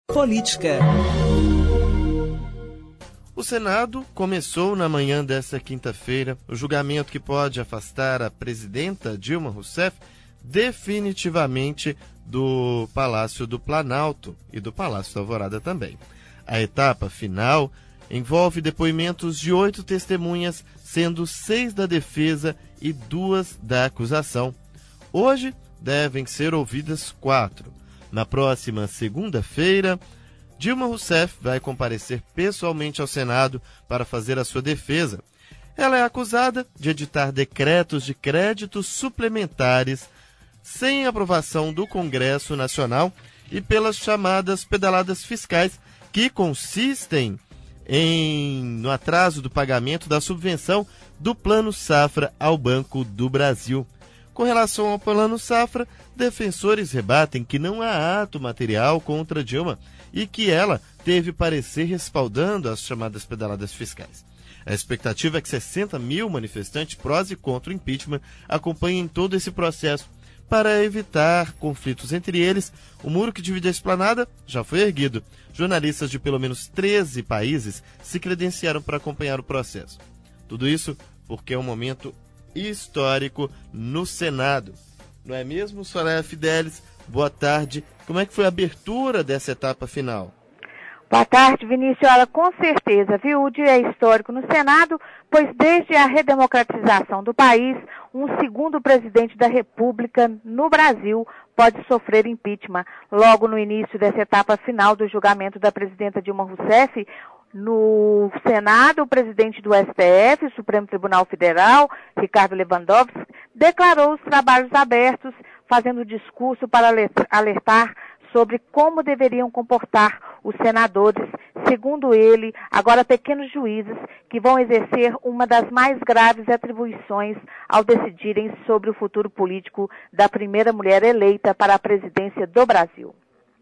Política. O Senado começou na manhã desta quinta-feira o julgamento que pode afastar a presidenta Dilma Rousseff definitivamente do Palácio do Planalto e do Palácio da Alvorada também. A etapa final envolve depoimentos de 8 testemunhas, sendo 6 da defesa e 2 da acusação. Hoje devem ser ouvidas 4. Na próxima segunda-feira, Dilma Rousseff vai comparecer pessoalmente ao Senado para fazer a sua defesa. Ela é acusada de editar decretos de créditos suplementares sem aprovação do Congresso Nacional e pelas chamadas pedaladas fiscais, que consistem no atraso do pagamento da subvenção do Plano Safra ao Banco do Brasil. Com relação ao Plano Safra, defensores rebatem que não há ato material contra Dilma e que ela teve parecer respaldando as chamadas pedaladas fiscais. A expectativa é que 60 mil manifestantes prós e contra o impeachment acompanhem todo esse processo. Para evitar conflitos entre eles, o muro que divide a esplanada já foi erguido. Jornalistas de pelo menos 13 países se credenciaram para acompanhar o processo. Tudo isso porque é um momento histórico no Senado. Não é mesmo, Soraya Fidelis? Boa tarde. Como é que foi a abertura dessa etapa final? Boa tarde, Vinícius. Olha, com certeza, viu? O dia é histórico no Senado, pois desde a redemocratização do país, um segundo presidente da República no Brasil pode sofrer impeachment. Logo no início dessa etapa final do julgamento da presidenta Dilma Rousseff, no Senado, o presidente do STF, Supremo Tribunal Federal, Ricardo Lewandowski, declarou os trabalhos abertos, fazendo discurso para alertar sobre como deveriam comportar os senadores, segundo ele, agora pequenos juízes que vão exercer uma das mais graves atribuições ao decidirem sobre o futuro político da primeira mulher eleita para a presidência do Brasil.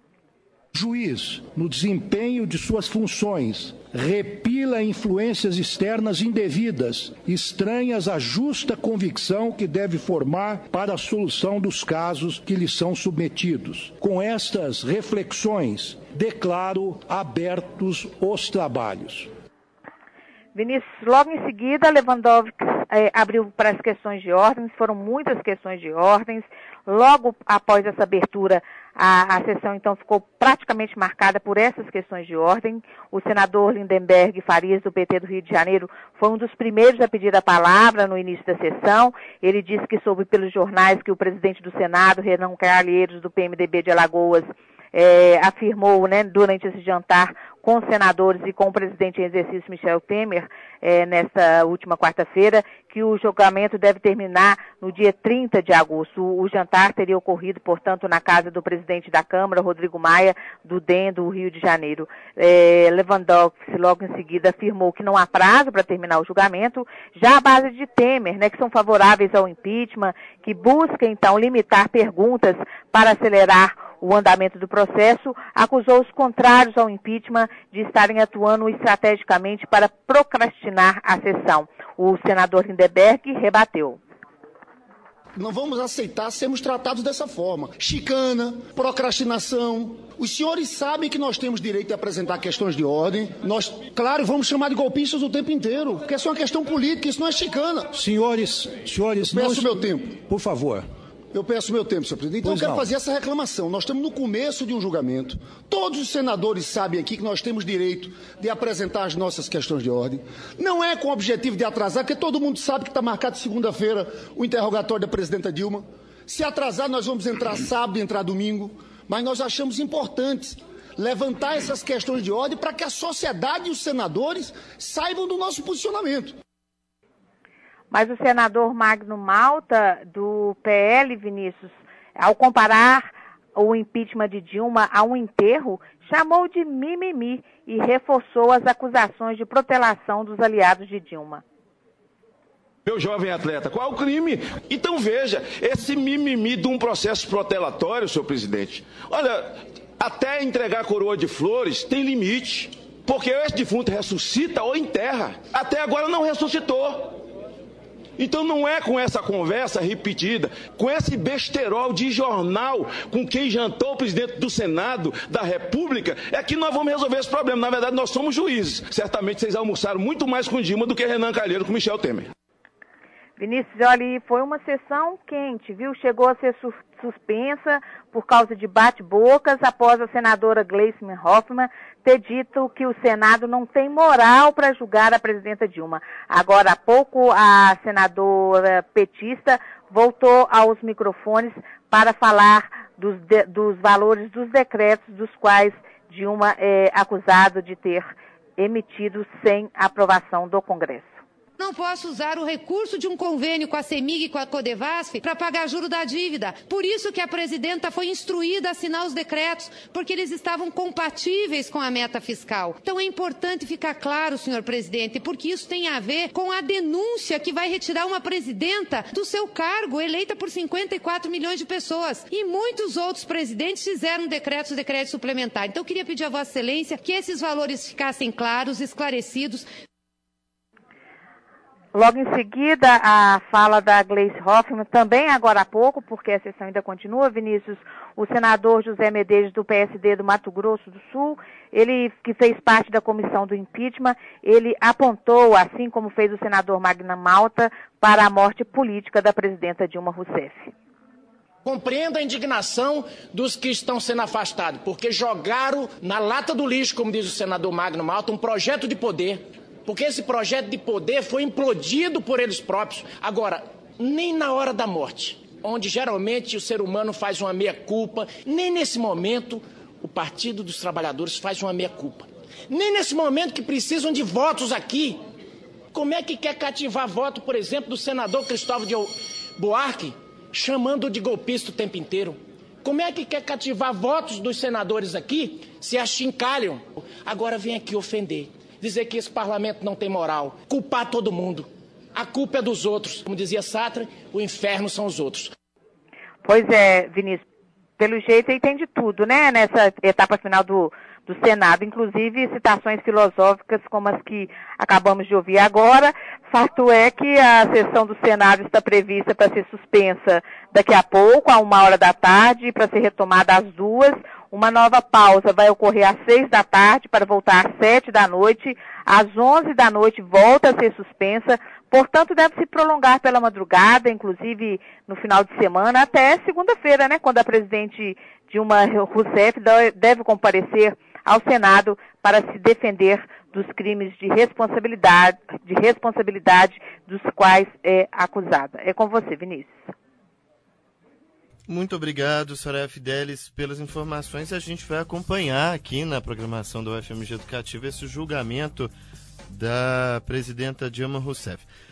Juiz, no desempenho de suas funções, repila influências externas indevidas, estranhas à justa convicção que deve formar para a solução dos casos que lhe são submetidos. Com estas reflexões, declaro abertos os trabalhos. Vinícius, logo em seguida, Lewandowski abriu para as questões de ordens, foram muitas questões de ordens. Logo após essa abertura, a sessão então ficou praticamente marcada por essas questões de ordem. O senador Lindenberg Farias, do PT do Rio de Janeiro, foi um dos primeiros a pedir a palavra no início da sessão. Ele disse que soube pelos jornais que o presidente do Senado, Renan Calheiros, do PMDB de Alagoas, afirmou, durante esse jantar com os senadores e com o presidente em exercício Michel Temer, nesta última quarta-feira, que o julgamento deve terminar no dia 30 de agosto. O jantar teria ocorrido, portanto, na casa do presidente da Câmara, Rodrigo Maia, do DEM do Rio de Janeiro. Lewandowski, logo em seguida, afirmou que não há prazo para terminar o julgamento. Já a base de Temer, que são favoráveis ao impeachment, que busca, então, limitar perguntas para acelerar o andamento do processo, acusou os contrários ao impeachment de estarem atuando estrategicamente para procrastinar a sessão. O senador Lindenberg rebateu. Não vamos aceitar sermos tratados dessa forma. Chicana, procrastinação. Os senhores sabem que nós temos direito de apresentar questões de ordem. Nós, claro, vamos chamar de golpistas o tempo inteiro, porque isso é uma questão política, isso não é chicana. Senhores, peço meu tempo. Por favor. Eu peço meu tempo, senhor presidente. Então, eu quero fazer essa reclamação. Nós estamos no começo de um julgamento. Todos os senadores sabem aqui que nós temos direito de apresentar as nossas questões de ordem. Não é com o objetivo de atrasar, porque todo mundo sabe que está marcado segunda-feira o interrogatório da presidenta Dilma. Se atrasar, nós vamos entrar sábado e entrar domingo. Mas nós achamos importante levantar essas questões de ordem para que a sociedade e os senadores saibam do nosso posicionamento. Mas o senador Magno Malta, do PL, Vinícius, ao comparar o impeachment de Dilma a um enterro, chamou de mimimi e reforçou as acusações de protelação dos aliados de Dilma. Meu jovem atleta, qual é o crime? Então veja, esse mimimi de um processo protelatório, senhor presidente. Olha, até entregar a coroa de flores tem limite, porque esse defunto ressuscita ou enterra. Até agora não ressuscitou. Então não é com essa conversa repetida, com esse besterol de jornal com quem jantou o presidente do Senado da República, é que nós vamos resolver esse problema. Na verdade, nós somos juízes. Certamente vocês almoçaram muito mais com Dilma do que Renan Calheiros com Michel Temer. Vinícius, olha, foi uma sessão quente, viu? Chegou a ser suspensa por causa de bate-bocas após a senadora Gleisi Hoffmann ter dito que o Senado não tem moral para julgar a presidenta Dilma. Agora há pouco, a senadora petista voltou aos microfones para falar dos valores dos decretos dos quais Dilma é acusada de ter emitido sem aprovação do Congresso. Não posso usar o recurso de um convênio com a CEMIG e com a Codevasf para pagar juro da dívida. Por isso que a presidenta foi instruída a assinar os decretos, porque eles estavam compatíveis com a meta fiscal. Então é importante ficar claro, senhor presidente, porque isso tem a ver com a denúncia que vai retirar uma presidenta do seu cargo, eleita por 54 milhões de pessoas. E muitos outros presidentes fizeram decretos suplementares. Então eu queria pedir a Vossa Excelência que esses valores ficassem claros, esclarecidos. Logo em seguida, a fala da Gleisi Hoffmann, também agora há pouco, porque a sessão ainda continua, Vinícius, o senador José Medeiros, do PSD do Mato Grosso do Sul, ele que fez parte da comissão do impeachment, ele apontou, assim como fez o senador Magna Malta, para a morte política da presidenta Dilma Rousseff. Compreendo a indignação dos que estão sendo afastados, porque jogaram na lata do lixo, como diz o senador Magno Malta, um projeto de poder. Porque esse projeto de poder foi implodido por eles próprios. Agora, nem na hora da morte, onde geralmente o ser humano faz uma meia-culpa, nem nesse momento o Partido dos Trabalhadores faz uma meia-culpa. Nem nesse momento que precisam de votos aqui. Como é que quer cativar voto, por exemplo, do senador Cristóvão de Buarque, chamando de golpista o tempo inteiro? Como é que quer cativar votos dos senadores aqui se achincalham? Agora vem aqui ofender. Dizer que esse parlamento não tem moral, culpar todo mundo. A culpa é dos outros. Como dizia Sartre, o inferno são os outros. Pois é, Vinícius, pelo jeito aí tem de tudo, né, nessa etapa final do Senado, inclusive citações filosóficas como as que acabamos de ouvir agora. Fato é que a sessão do Senado está prevista para ser suspensa daqui a pouco, a 13h, para ser retomada às 2h. Uma nova pausa vai ocorrer às 18h para voltar às 19h. Às 23h volta a ser suspensa, portanto deve se prolongar pela madrugada, inclusive no final de semana, até segunda-feira, né, quando a presidente Dilma Rousseff deve comparecer ao Senado para se defender dos crimes de responsabilidade dos quais é acusada. É com você, Vinícius. Muito obrigado, Soraya Fidelis, pelas informações. A gente vai acompanhar aqui na programação da UFMG Educativa esse julgamento da presidenta Dilma Rousseff.